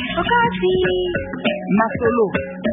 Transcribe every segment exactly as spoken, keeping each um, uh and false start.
Okasi Masolo.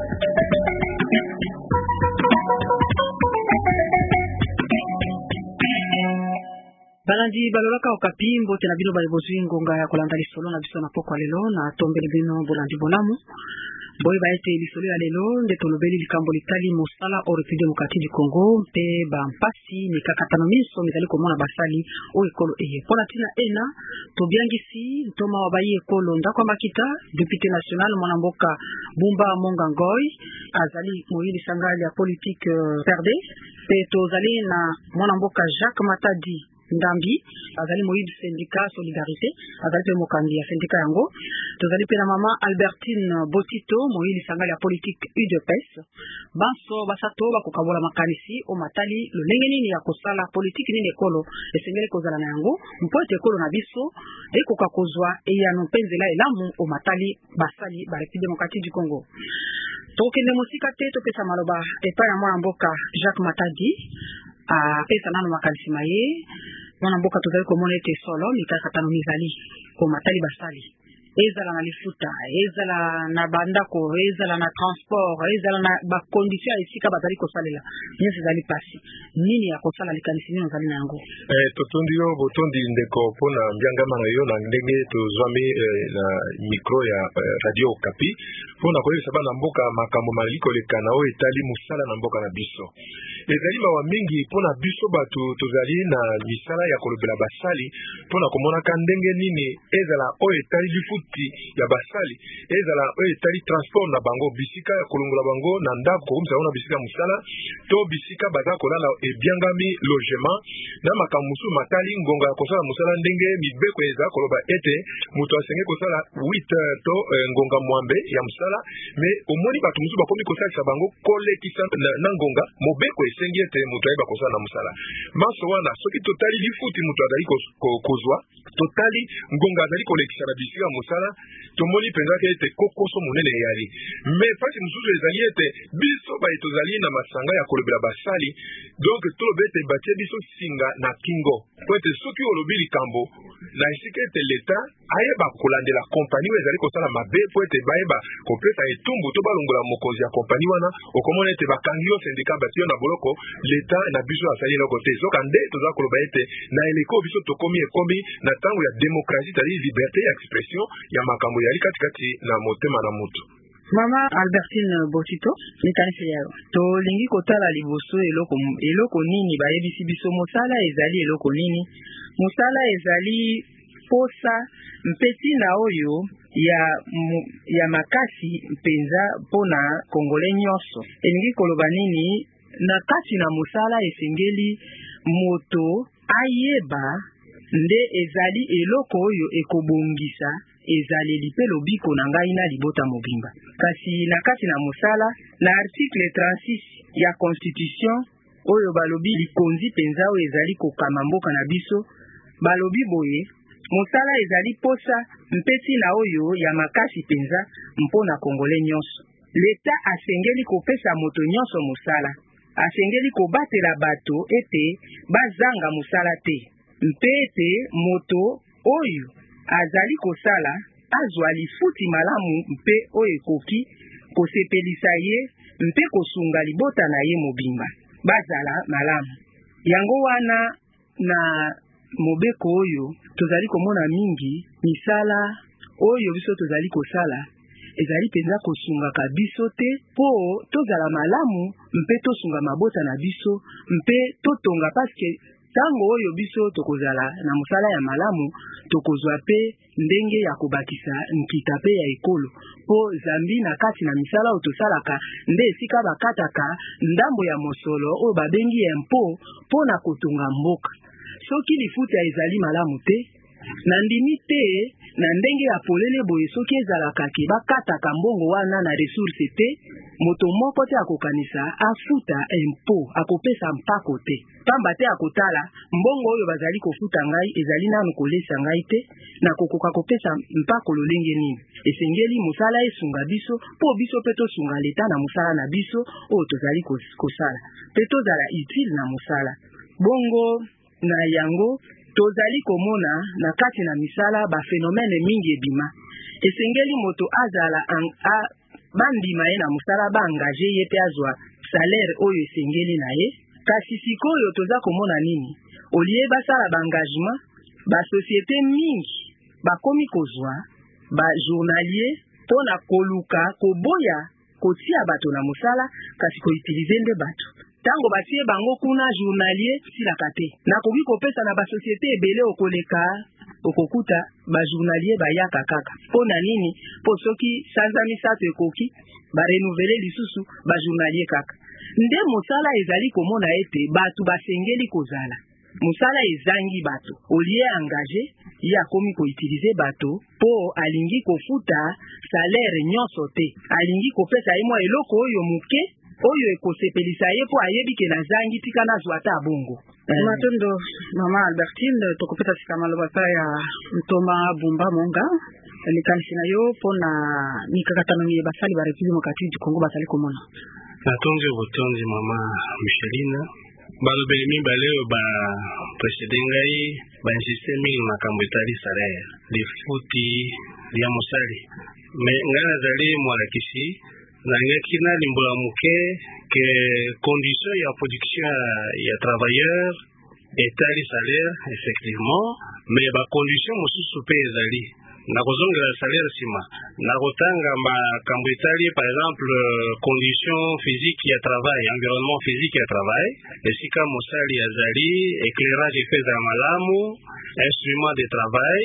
Balandi balolaka okapi mbote na bino bali bozwi ngonga ya kolanda lisolo na biso na poko lelo na tombele bino bolandi bolamu. Boye ba ete lisolo ya lelo nde tolobeli likambo litali mosala o République démocratique du Congo pe ba mpasi ni kakatano miso mizali komona basali o ekolo eye. Pona tina ena tobiangisi ntoma wa bayi ekolo ndako makita député national mwana mboka Bumba Monga Ngoy azali moyili sangali ya politique uh, P R D pe tozali na mwana mboka Jacques Matadi Ndambi azali moyili syndicat solidarité azali pe mokambi ya syndicat yango. Tozali pe na mama Albertine Botito moyili sangali ya politique U D P S banso basato bakokabola makanisi o matali lolenge nini ya kosala politique nini ekolo esengeli kozala na yango mpote ekolo na biso ekoka kozwa eyano penzela elamu o matali basali ba République démocratique du Congo. Tokende musika te topesa maloba epa ya mwana mboka Jacques Matadi a pesa nano makanisi maye mwana mboka tozali komona ete solo mikakatano mizali ko matali basali ezala na lifuta ezala na bandako ezala na transport ezala na ba condition ya esika bazali kosalela nyesi zali pasi nini ya kosala likanisi nini ozali na yango eh totondi yo botondi ndeko pona mbiangama na yo na ndenge tozwami eh, na micro ya eh, radio Okapi pona koyesa bana mboka makambo maliko lekana o etali musala na mboka na biso ezali mawa mingi pona biso batu tozali na misala ya kolobela basali pona komona ka ndenge nini ezala o etali lifuta ya basali ezala o etali transport na bango bisika ya kolongola bango na ndako komisa ona bisika musala to bisika baza kolala ebiangami logement na makambo musu matali ngonga ya kosala musala ndenge mibeko eza koloba ete muto asenge kosala huit heures to eh, ngonga mwambe ya musala mais omoni batu musu bakomi kosalisa bango kolekisa na, na ngonga mobeko esengi ete muto ayeba kosala na musala maso wana soki totali lifuti muto azali kozwa totali ngonga azali kolekisa na bisika musala tomoni penza ke ete kokoso monene yali mais pasi mususu ezali ete biso ba etozali na masanga ya kolobela basali donc tolobe ete batie biso singa na kingo po ete soki olobi likambo na esika ete leta ayeba kolandela kompani oyo ezali kosala mabe po ete bayeba kopesa etumbu to balongola mokonzi ya kompani wana okomona ete bakangi yo sindika batio na boloko leta na biso asali eloko te soka nde toza koloba ete na eleko biso tokomi ekomi na ntango ya demokrasi tali liberté ya expression ya makambo yali katikati na motema na mutu. Mama Albertine Botito nikanisi yayo tolingi kotala liboso eloko eloko nini bayebisi biso mosala ezali eloko nini mosala ezali posa mpeti na oyo ya mu, ya makasi mpenza pona kongole nyonso elingi koloba nini na kati na mosala esengeli moto ayeba nde ezali eloko oyo ekobongisa ezaleli pe lobiko na ngai na libota mobimba kasi na kati na mosala na article trente-six ya constitution oyo balobi likonzi penza oyo ezali kokama mboka na biso balobi boye mosala ezali posa mpeti na oyo ya makasi penza mpona kongole nyonso leta asengeli kopesa moto nyonso mosala asengeli kobatela bato ete bazanga mosala te mpe ete moto oyo azali kosala azwa lifuti malamu mpe oyo ekoki kosepelisa ye mpe kosunga libota na ye mobimba bazala malamu yango wana na mobeko oyo tozali komona mingi misala oyo biso tozali kosala ezali penza kosungaka biso te po tozala malamu mpe tosunga mabota na biso mpe totonga paske tango oyo biso tokozala na musala ya malamu tokozwa pe ndenge ya kobakisa nkita pe ya ekolo po zambi na kati na misala oyo tosalaka nde esika bakataka ndambo ya mosolo oyo babengi impo po na kotonga mboka soki lifuta ezali malamu te na ndimi te na ndenge ya polele boye soki ezalaka ke bakataka mbongo wana na resource te moto moko te akokanisa afuta impo akopesa mpako te pamba te akotala mbongo oyo bazali kofuta ngai ezali nanu kolesa ngai te na kokoka kopesa mpako lolenge nini esengeli musala esunga biso po biso pe tosunga leta na musala na biso oyo tozali kosala pe tozala utile na musala bongo na yango tozali komona na kati na misala ba phénomène mingi ebima esengeli moto azala an, a, bandima ye na musala ba engage ye pe azwa salaire oyo esengeli na ye. Kasi sikoyo toza komona nini? Olie basala ba engagement, ba société mingi bakomi kozwa ba journalier pona koluka koboya kotia bato na musala kasi ko utiliser nde bato. Tango batie bango kuna journalier silaka te. Nakoki kopesa na ba société ebele okoleka okokuta ba journalier bayaka kaka. Pona nini? Po soki sanza misato ekoki ba renouveler lisusu ba journalier kaka. Nde musala ezali komona ete bato basengeli kozala. Musala ezangi bato. Olie engagé ya komi ko utiliser bato po alingi kofuta salaire nyonso te. Alingi kopesa ye mwa eloko oyo muke oyo ekosepelisa ye po ayebi ke na zangi tika na zwata abongo. Uh, Matondo Mama Albertine tokopeta sika malobata ya Ntoma Bumba Monga likanisi na yo pona mikakatano ye basali ba République démocratique du Congo basali komona. Natonzi botonzi Mama Micheline balobeli mimba leo ba presidengai ba insiste mingi makambo etali salaire lifuti ya mosali me ngana zali mwalakisi na ngaki na limbola muke ke condition ya production ya travailleur etali salaire effectivement mais ba condition mosusu pe ezali na kozongela salaire sima na kotanga makambo etali par exemple condition physique ya travail, environnement physique ya travail, esika mosali azali, éclairage epeza malamu, instrument de travail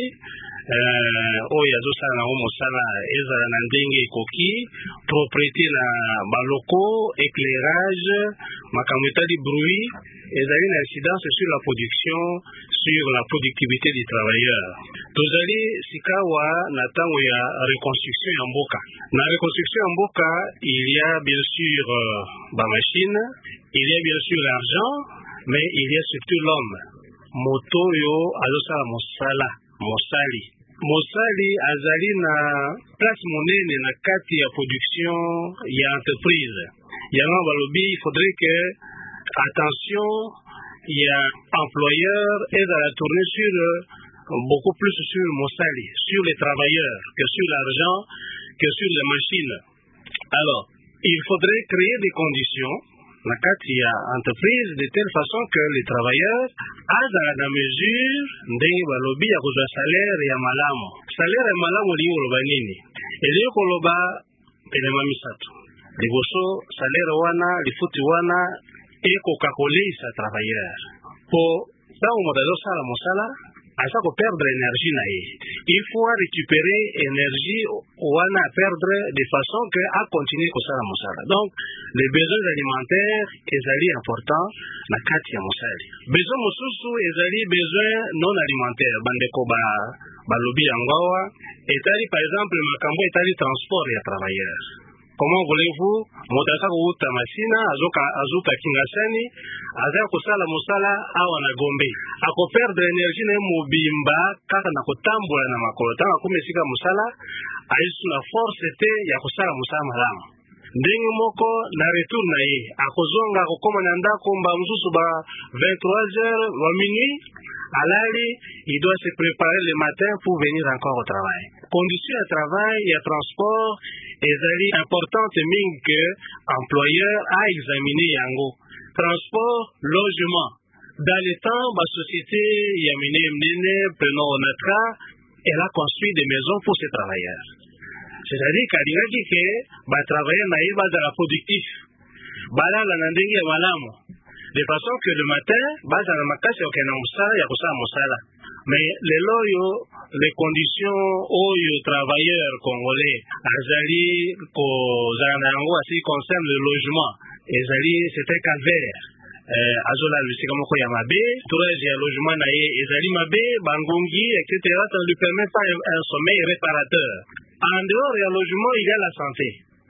euh oyo azosala na mosala ezala na ndenge ekoki, propriété na baloko, éclairage, makambo etali bruit ezali na incidence sur la production, sur la productivité des travailleurs. Tozali sikawa na tango ya reconstruction ya mboka. Na reconstruction ya mboka, il y a bien sûr euh, ba machine, il y a bien sûr l'argent, mais il y a surtout l'homme. Moto yo azosala mosala, mosali. Mosali azali na place monene na kati ya production ya entreprise. Yango balobi, il faudrait que attention, il y a employeur et à la tournée sur beaucoup plus sur Mosali, sur les travailleurs, que sur l'argent, que sur les machines. Alors, il faudrait créer des conditions na kati ya entreprise de telle façon que les travailleurs azala na mesure ndenge balobi ya kozwa salaire ya malamu. Salaire ya malamu lingi koloba nini? Eli koloba elema misato. Liboso salaire wana, lifuti wana eko kakolisa travailleur. Po tango moto azosala mosala aza ko perdre énergie na ye. Il faut récupérer énergie wana a perdre de façon que a continuer kosala mosala. Donc les besoins alimentaires ezali important na kati ya mosali. Besoin mosusu ezali besoin non alimentaire. Bandeko ba balobi yangoa etali par exemple makambo etali transport ya travailleurs. Comment voulez-vous motaza kuuta masina azoka azuka kingasani aza kosala mosala awa na Gombe ako perdre énergie na mobimba kaka na kotambola na makolo tanga kumesika mosala aisu na force te ya kosala mosala malamu ndenge moko na retour na ye akozonga akokoma na ndako mba msusu ba vingt-trois heures wa minuit alali il doit se préparer le matin pour venir encore au travail. Conditions de travail et de transport ezali importante mingi que employeur a examiné yango. Transport, logement. Dans le temps, ma société Yamine Mnene, prenons Onatra, elle a construit des maisons pour ses travailleurs. C'est-à-dire qu'elle dit que ba travailler na iba dans la productif. Bala la ndenge ya malamu. De façon que le matin, baza na makasi okena musala ya kosala musala. Mais les loyo, les conditions oyo travailleurs congolais azali ko zanango asi concerne le logement. Ezali c'était calvaire. Euh azola lusika moko ya mabe, tourage ya logement na ye ezali mabe, bangongi et cetera ça ne lui permet pas un, un sommeil réparateur. En dehors ya logement, il y a la santé.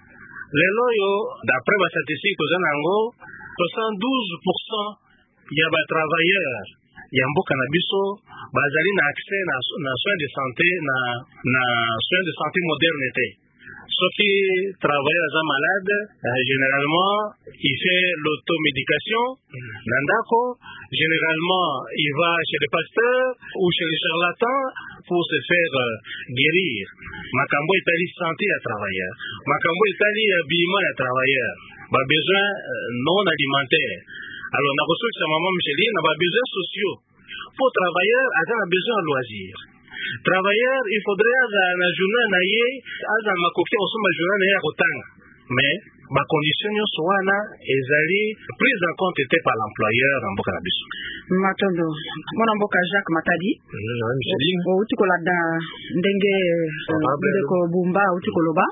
Les loyo d'après ma statistique ozanango soixante-douze pour cent ya ba travailleurs ya mboka na biso bazali na accès na, na soins de santé na na soins de santé moderne te. soki travailleur aza malade, euh, généralement il fait l'automédication na ndako, généralement il va chez le pasteur ou chez le charlatan pour se faire euh, guérir. Makambo etali santé ya travailleur, makambo etali habillement ya travailleur, ba besoin euh, non alimentaire. Alors na ressources ya maman Micheline, na ba besoins sociaux. Pour travailleur aza na besoin de loisir. Travailleur il faudrait aza na journée na ye aza makoki osoma journée na ye kotanga, mais ba condition nyonso wana ezali prise en compte te par l'employeur na mboka na biso. Matondo mwana mboka Jacques Matadi o uti kolanda ndenge ndeko bumba uti koloba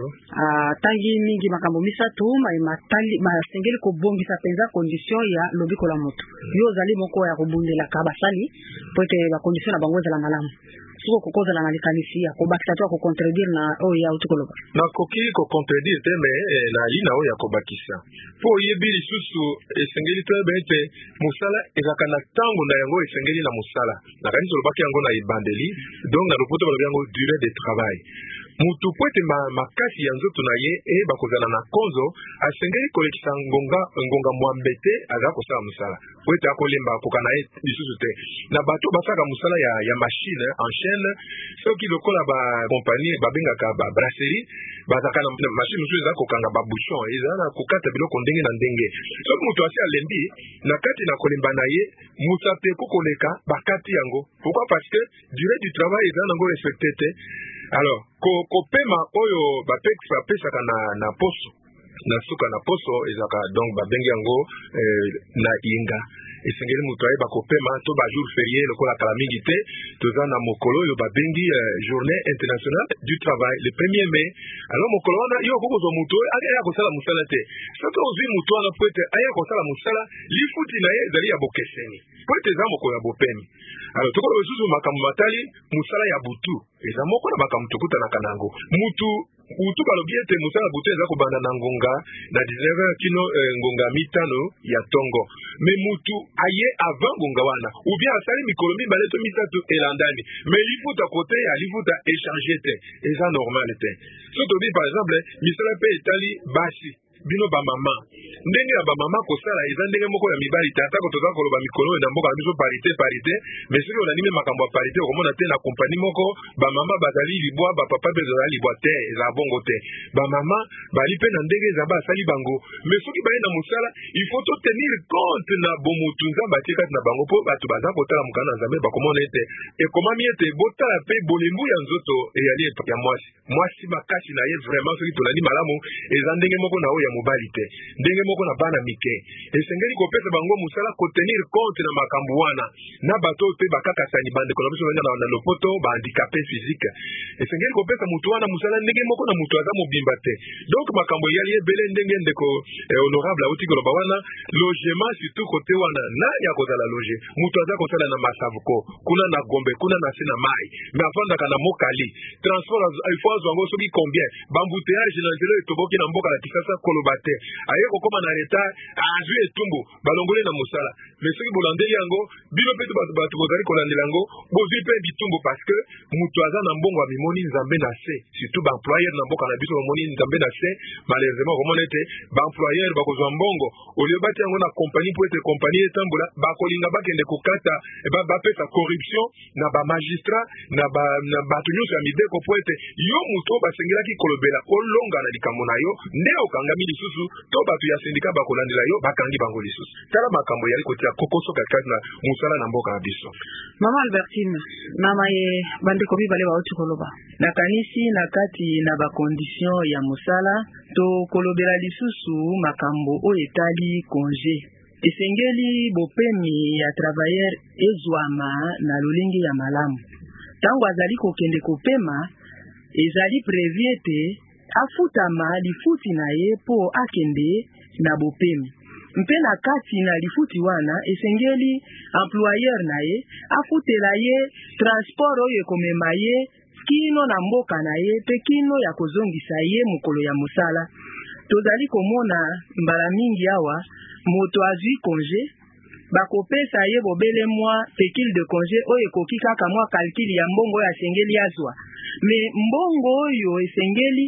ah tangi mingi makambo misatu ma matali masengeli ko bombisa penza condition ya lobiko la moto yo zali moko ya kobundela ka basali pote ba condition na bango zala malamu siko kokoza na likanisi ya kobakisa to ko contredire na o ya uti koloba na koki ko contredire te mais na lina o ya kobakisa po yebili susu esengeli to bete musala ezaka na tango na yango esengeli na musala na kanisi lobaki yango na ibandeli donc na lopoto ba yango durée de travail mutu poete ma makasi ya nzoto na ye e bakozana na konzo asengeli kolekisa ngonga ngonga mwambete aza kosala musala poete akolemba kokana ye lisusu te na bato basaka musala ya ya machine en chaîne soki lokola ba compagnie babengaka ba brasserie bazaka na machine musu eza kokanga ba bouchon eza na kokata biloko ndenge na ndenge soki mutu asi alembi na kati na kolemba na ye musate kokoleka bakati yango pourquoi parce que durée du travail eza nango respecté te. Alors ko kopema oyo bapekisa pesaka na na poso na suka na poso ezaka donc babengi yango eh, na inga esengeli mutu ayeba kopema to ba jour férié lokola kala mingi te toza na mokolo oyo babengi eh, journée internationale du travail le premier mai. Alors mokolo wana yo kokozwa mutu aya kosala musala te soki ozwi mutu wana poete aya kosala musala lifuti na ye ezali ya bokeseni poete eza mokolo ya bopemi. Alors tokolo besusu makambo matali musala ya butu eza moko na makambo tokutanaka nango mutu utu balobi ete musala butu eza kobanda na ngonga na dix-neuf heures kino eh, ngonga mitano ya tongo me mutu aye avant ngonga wana ou bien asali mikolo mibale to mitatu elandani mais lifuta kote ya lifuta échanger te eza normal te. So tobi par exemple misala pe etali basi bino ba mama ndenge ya ba mama kosala eza ndenge moko ya mibali tata ko toza koloba mikolo na mboka biso parité parité mais soki onanime makambo ya parité okomona te na compagnie moko ba mama bazali libwa ba papa pe bazali libwa te eza bongo te ba mama bali pe na ndenge eza basali bango mais soki baye na musala il faut to tenir compte na bomutu nzamba tika na bango po bato baza kotala mukana nzambe bakomona ete ekomami ete botala pe bolembu ya nzoto eyali ya mwasi mwasi makasi na ye vraiment soki tolandi malamu eza ndenge moko na oya mobali te ndenge moko na bana mike esengeli kopesa bango musala kotenir compte na makambo wana na bato te bakakasani bandeko na biso na, na lopoto ba handicapé physique esengeli kopesa mutu wana musala ndenge moko na mutu aza mobimba te donc makambo yali ebele ndenge ndeko eh, honorable auti koloba wana logement surtout côté wana na ya kozala loger mutu aza kosala na masavuko kuna na gombe kuna na sina mai mais afandaka na mokali transport il faut azwango soki combien bambouteillage na nzela etoboki na mboka na kisasa koloba te aye kokoma na leta azwi etumbu balongole na mosala mais soki bolandeli yango bino pe bato bato bozali kolandela yango bozwi pe bitumbu parce que mutu aza na mbongo amimoni nzambe na se surtout baemployeur na mboka na biso bamoni nzambe na se malheureusement komona ete baemployeur bakozwa mbongo olio bati yango na compagnie po ete compagnie etambola bakolinga bakende kokata bapesa corruption na bamagistrat na bato nyonso ya mibeko po ete yo mutu oyo basengelaki kolobela olonga na likambo na yo nde okangami lisusu to bato ya sindika bakolandela yo bakangi bango lisusu tala makambo yali kotia kokoso katikati na musala na mboka na biso. Mama Albertine mama ye bandeko mibale bauti koloba nakanisi na kati na bakondition ya musala to kolobela lisusu makambo oyo etali congé esengeli bopemi ya travailleur ezwama na lolenge ya malamu tango azali kokende kopema ezali prévu ete afutama lifuti na ye po akende na bopemi mpe na kati na lifuti wana esengeli employeur na ye afutela ye transport oyo ekomema ye kino na mboka na ye pe kino ya kozongisa ye mokolo ya mosala. Tozali komona mbala mingi awa moto azwi congé bakopesa ye bobele mwa pécule de congé oyo ekoki kaka mwa calcul ya mbongo oyo asengeli azwa mais mbongo oyo esengeli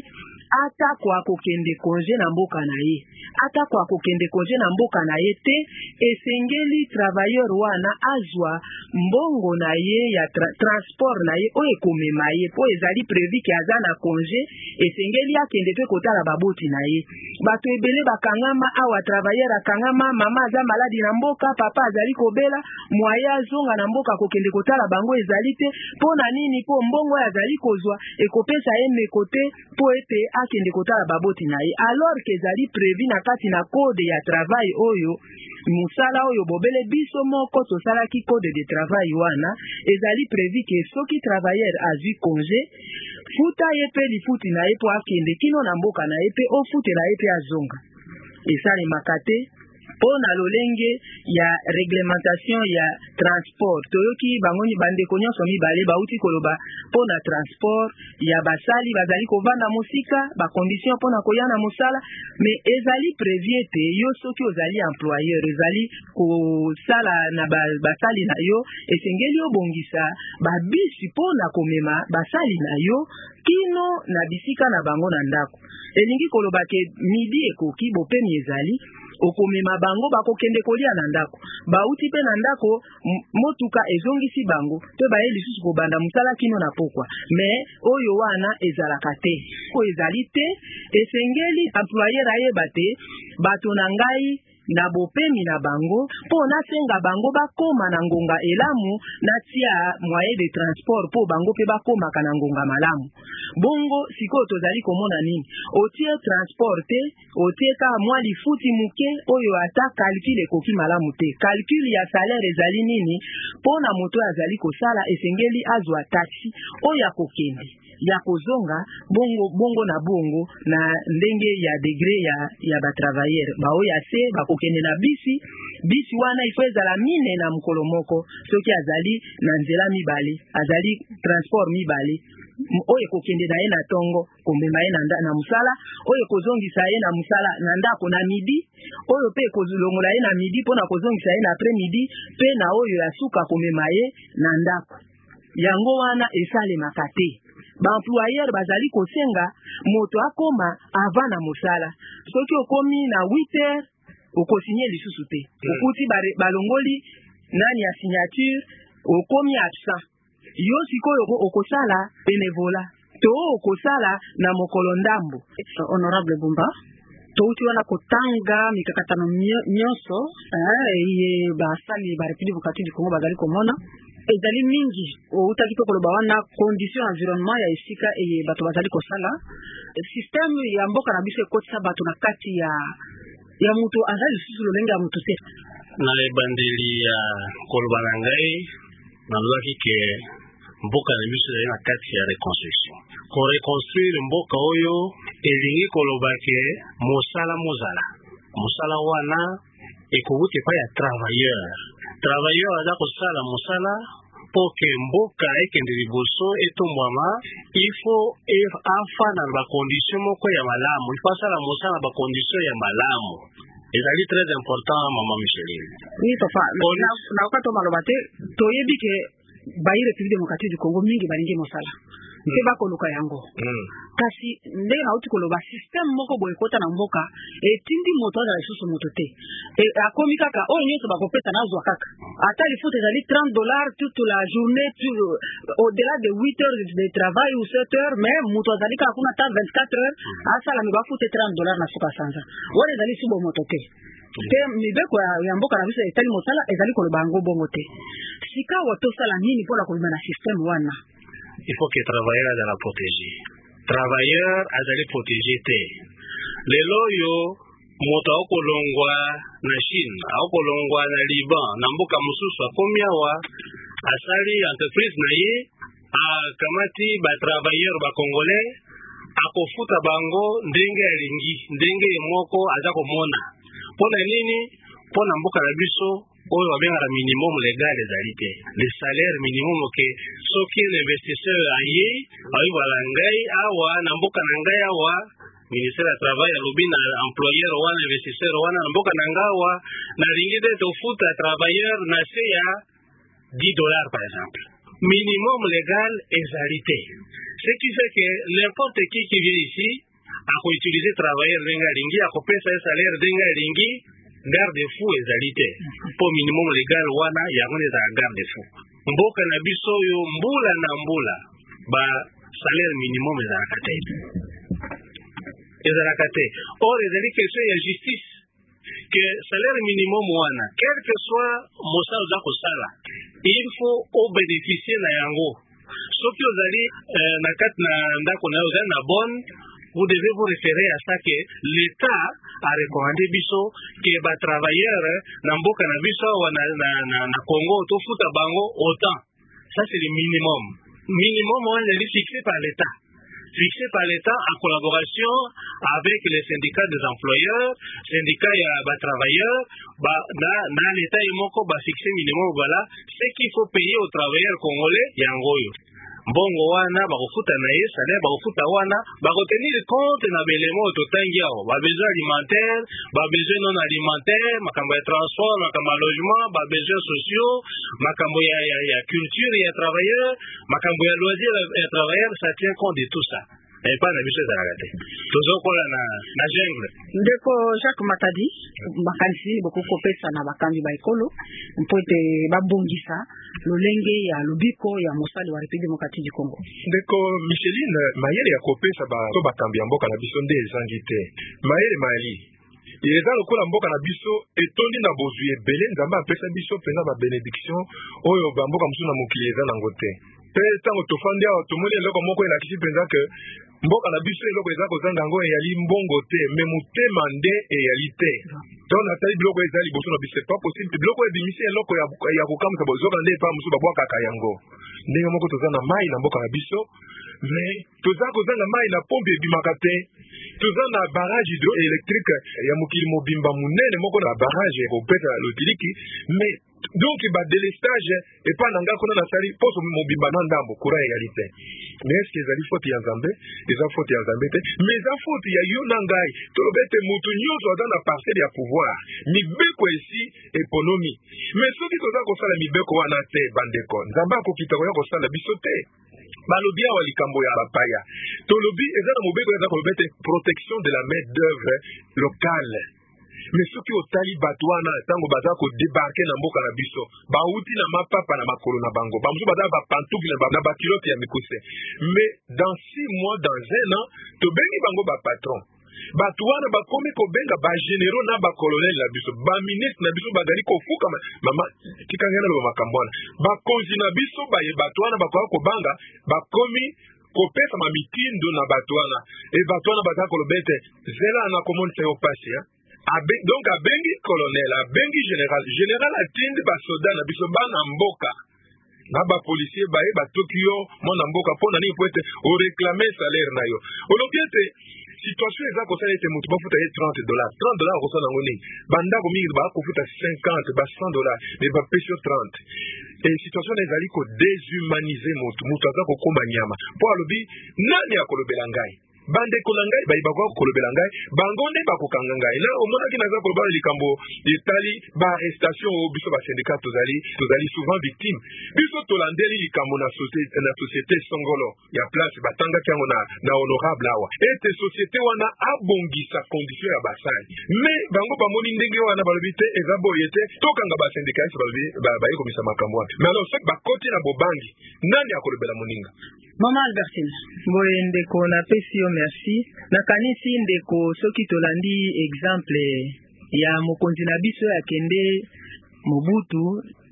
ata kwa kokende congé na mboka na ye ata kwa kokende congé na mboka na ye te esengeli travailleur wana azwa mbongo na ye ya tra transport na ye oyo ekomema ye po ezali prévu ke aza na congé esengeli akende pe kotala baboti na ye. Bato ebele bakangama awa travailleur akangama mama aza maladi na mboka papa azali kobela mwaye azonga na mboka kokende kotala bango ezali te po na nini po mbongo azali kozwa ekopesa ye mekote po ete akende kotala baboti na ye alors que ezali prévu na kati na code ya travail oyo musala oyo bobele biso moko tosalaki code de travail wana ezali prévu ke soki travailleur azwi congé futa ye pe lifuti na ye po akende kino na mboka na ye pe ofutela ye pe azonga esalemaka te pona lolenge ya réglementation ya transport toyoki bango bandeko nyonso mibale bauti koloba pona transport ya basali bazali kovanda mosika bacondition pona koya na mosala mais ezali prévu te yo soki ozali employeur ezali kosala na basali na yo esengeli obongisa babisi pona komema basali na yo kino na bisika na bango na ndako elingi koloba ke midi ekoki bopemi ezali okomema bango bakokende kolia na ndako bauti pe na ndako motuka ezongisi bango pe baye lisusu kobanda musala kino na pokwa mais oyo wana ezalaka te ko ezali te esengeli employeur ayeba te bato na ngai na bopemi na bango po nasenga bango bakoma na ngonga elamu natia moyen de transport po bango pe bakoma kana ngonga malamu bongo sikoyo tozali komona nini otie transport te otie ka mwa lifuti muke oyo ata calcul ekoki malamu te calcul ya salaire ezali nini po na moto azali kosala esengeli azwa taxi oyo akokende ya kozonga bongo bongo na bongo na ndenge ya degré ya ya ba travailleur ba oya se bakokende na bisi bisi wana ifo ezala mine na mukolo moko soki azali na nzela mibale azali transport mibale oyo kokende na ye na tongo komema ye na, na musala oyo kozongisa ye na musala na ndako na midi oyo pe kozulongola ye na midi pona kozongisa ye na après midi pe na oyo ya suka komema ye na ndako yango wana esalemaka te ba employeur bazali kosenga moto akoma avant na musala soki okomi na huit heures okosinye lisusu te okuti balongoli nani ya signature okomi absent yo sikoyo okosala bénévolat to okosala na mokolo ndambo. Honorable Bumba touti wana kotanga mikakatano nyonso ye basali ba République démocratique du Congo bazali komona ezali mingi outaki to koloba wana condition environnement ya esika eye bato bazali kosala système ya mboka na biso ekotisa bato na kati ya ya mutu azali susu lolenge ya mutu te na ebandeli ya koloba na ngai nalobaki ke mboka na biso ezali na kati ya reconstruction koreconstruire mboka oyo elingi koloba ke mosala mozala mosala wana ekowuti epai ya travailleur travailleur aza kosala mosala po ke mboka ekende liboso etombwama ifo afana na bacondition moko ya malamu ifo asala mosala na bacondition ya malamu ezali très important mama Micheline. Oui papa na okato maloba te toyebi ke bayi République démocratique du Congo mingi balingi mosala mpe bakoluka yango kasi ndenge nauti koloba système moko boye kota na mboka etindi moto azala lisusu moto te akomi kaka oyo nyonso bakopesa nazwa kaka ata lifuta ezali trente dollars toute la journée au-delà de huit heures de travail ou sept heures mais moto azali kaka kuna ta vingt-quatre heures asala mi bafute trente dollars na suka sanza wana ezali subo moto te te mibeko ya mboka na biso etali mosala ezali koloba yango bongo te sika watosala nini mpona kolima na système wana. Il faut que travailleur azala protégé travailleur azali protégé te lelo yo moto akolongwa na Chine akolongwa na Liban na mboka mosusu akomi awa asali entreprise na ye akamati ba travailleur ba congolais akofuta bango ndenge alingi ndenge moko aza komona pona nini pona mboka na biso oyo babengaka minimum légal ezali te le salaire minimum ke soki l'investisseur aye ayibala ngai awa na mboka na ngai awa ministère ya travail alobi na employeur wana investisseur wana na mboka na ngai awa nalingi te tofuta travailleur na se ya dix dollars par exemple minimum légal ezali te ce qui fait que n'importe qui qui vient ici ako utiliser travailleur denga lingi ako pesa salaire denga lingi garde fou ezalité po minimum légal wana yango za garde fou mboka na biso yo mbula na mbula ba salaire minimum ezalaka te ezalaka te or ezali question ya justice que salaire minimum wana quel que soit mosala za kosala il faut au bénéficier na yango soki ozali euh, na kati na ndako na ozali na bonne vous devez vous référer à ça que l'État a recommandé biso que ba travailleurs na mboka na biso na na na, na Congo to futa bango autant. Ça c'est le minimum. Minimum on est fixé par l'État. Fixé par l'État en collaboration avec les syndicats des employeurs, syndicats ya ba travailleurs, ba na na l'État yemoko ba fixé minimum voilà, ce qu'il faut payer aux travailleurs congolais yangoyo. Bongo wana bakofuta na ye salaire bakofuta wana bakotenir compte na belemo totangi yao ba besoin alimentaire ba besoin non alimentaire makambo ya transport makambo ya logement ba besoin sociaux makambo ya, ya, ya culture ya travailleur makambo ya loisir ya travailleur ça tient compte de tout ça et pas na biso ezalaka te tozokola na na jungle ndeko Jacques Matadi bakanisi bokokopesa na bakambi ba ekolo mpo ete babongisa lolenge ya lobiko ya mosali wa République démocratique du Congo. Ndeko Micheline mayele ya kopesa ba to bakambi ya mboka na biso nde ezangi te mayele mali eza lokola mboka na biso etondi na bozwi ebele nzambe apesa biso mpenza ba bénédiction oyo ba mboka mosusu na mokili eza nango te pe ntango tofandi awa tomoni eloko moko elakisi mpenza ke mboka na biso eloko eza kozanga yango eyali mbongo te me motema nde eyali te donc natali biloko eza liboso na biso pas possible biloko ebimisi eloko ya kokamwisa bozoka nde epa mosusu babwakaka yango ndenge moko toza na mai na mboka na biso me toza kozanga mai na pompe ebimaka te toza na barrage hydroélectrique ya mokili mobimba munene moko na barrage kopesa lotiliki me donc ba délestage epa na nga kuna nasali poso mobimba na ndambo courant égalité mais est-ce que ezali faute ya nzambe eza faute ya nzambe te mais eza faute ya yo na ngai tolobi ete mutu nyonso aza na parcelle ya pouvoir mibeko esi économie mais soki toza kosala mibeko wana te bandeko nzambe akokita koya kosala biso te balobi awa likambo ya bapaya tolobi eza na mobeko eza kolobi ete protection de la main d'œuvre locale mais soki otali bato wana ntango baza kodebarke na mboka na biso bauti na mapapa na makolo na bango bamosusu baza bapantoufle na bakilote ya mikuse mais dans six mois dans un an tobengi bango bapatron bato wana bakomi kobenga bagénéraux na bacolonel na biso baministre na biso bazali kofuka mama tikangana na bamakambo wana bakonzi na biso baye bato wana bakoka kobanga bakomi kopesa mamitindo na bato wana e bato wana baza koloba ete zela na komonisa yo pasi Abe, donc abengi colonel abengi général général atindi basoda na biso bana mboka na ba policier baye batoki yo mwana mboka pona nini po ete o réclamer salaire na yo olobi ete situation eza kosala ete motu bafuta ye trente dollars trente dollars okosala yango nini bandako mingi bakofuta cinquante ba cent dollars mais bapesi yo trente et situation na ezali kodéshumanize motu motu aza kokoma nyama mpo alobi nani akolobela ngai bandeko na ngai bayi bakoka kolobela ngai bango nde bakokanga ngai na omonaki naza koloba likambo etali baarrestation oyo biso basyndicat tozali tozali souvent victime biso tolandeli likambo na société na société songolo ya place batangaki yango na na honorable awa ete société wana abongisa condition ya basali mais bango bamoni ndenge wana balobi te eza boye te tokanga basyndicaliste balobi baye komisa makambo wana mais alors soki bakoti na bobangi nani akolobela moninga Maman Albertine boye ndeko napesi yo merci nakanisi ndeko soki tolandi exemple ya mokonzi na biso ya kende Mobutu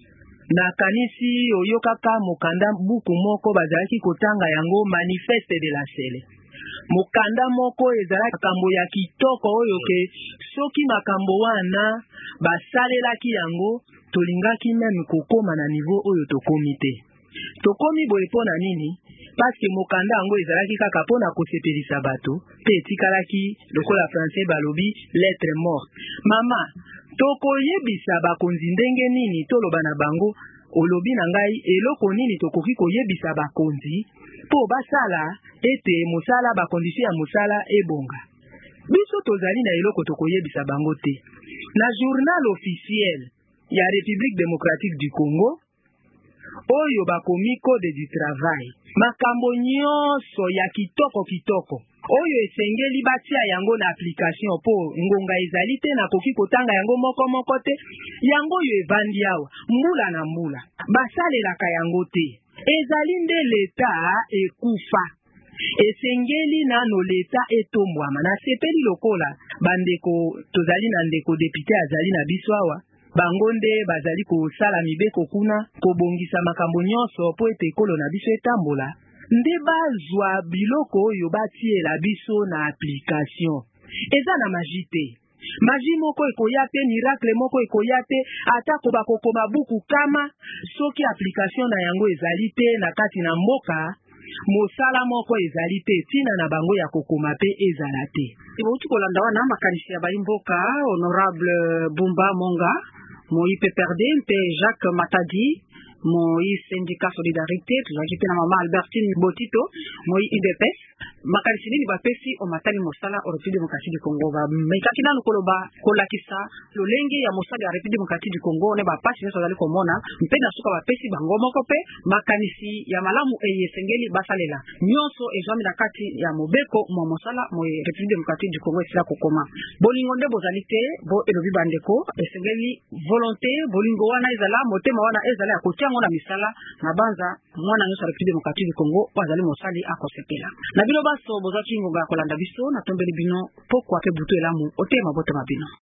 nakanisi oyo kaka mokanda buku moko bazalaki kotanga yango manifeste de la sele mokanda moko ezalaki makambo ya kitoko oyo ke soki makambo wana basalelaki yango tolingaki meme kokoma na niveau oyo tokomi te tokomi boye pona nini parce que mokanda yango ezalaki kaka pona kosepelisa bato pe etikalaki lokola français balobi lettre morte mama tokoyebisa bakonzi ndenge nini toloba na bango olobi na ngai eloko nini tokoki koyebisa bakonzi po basala ete mosala bakondisio ya mosala ebonga biso tozali na eloko tokoyebisa bango te na journal officiel ya République démocratique du Congo oyo bakomi code du travail makambo nyonso ya kitoko kitoko oyo esengeli batia yango na application po ngonga ezali te na koki kotanga yango moko moko te yango yo evandi awa mbula na mbula basalelaka yango te ezali nde leta ekufa esengeli nano leta etombwama na sepeli lokola bandeko tozali na ndeko député azali na biso awa bango nde bazali kosala mibeko kuna kobongisa makambo nyonso po ete ekolo na biso etambola nde bazwa biloko oyo batiela biso na application eza na magie te magie moko ekoya te miracle moko ekoya te ata ko bakokoma buku kama soki application na yango ezali te na kati na mboka mosala moko ezali te tina na bango ya kokoma pe ezala te ibouti kolanda wana makanisi ya baimboka honorable Bumba Monga moi P P R D mpe Jacques Matadi moi syndicat solidarité tuzaki pe na mama Albertine Botito moi I D P S makanisi nini bapesi omatali mosala o République démocratique du Congo ba mekaki nanu koloba kolakisa lolenge ya mosala ya République démocratique du Congo ne bapasi nyonso bazali komona mpe na suka bapesi bango moko pe makanisi ya malamu eyesengeli basalela nyonso ezwami na kati ya mobeko mo mosala mo République démocratique du Congo esila kokoma bolingo nde bozali te bo elobi bandeko esengeli volonté bolingo wana ezala motema wana ezala ya kotia ngona misala na banza mwana nyonso ya République démocratique du Congo bazali mosali akosepela na bino baso bozaki ngonga kolanda biso na tombeli bino pokwa pe butu elamu otema botema bino